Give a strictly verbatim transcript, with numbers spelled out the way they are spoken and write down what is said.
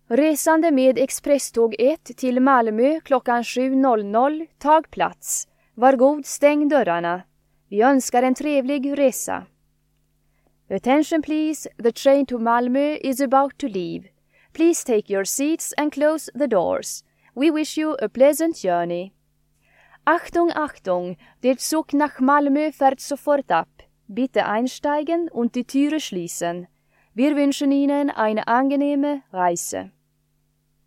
Resande med expresståg ett till Malmö klockan sju noll noll, tag plats. Var god, stäng dörrarna. Vi önskar en trevlig resa. Attention please, the train to Malmö is about to leave. Please take your seats and close the doors. We wish you a pleasant journey. Achtung, Achtung, der Zug nach Malmö fährt sofort ab. Bitte einsteigen und die Türe schließen. Wir wünschen Ihnen eine angenehme Reise.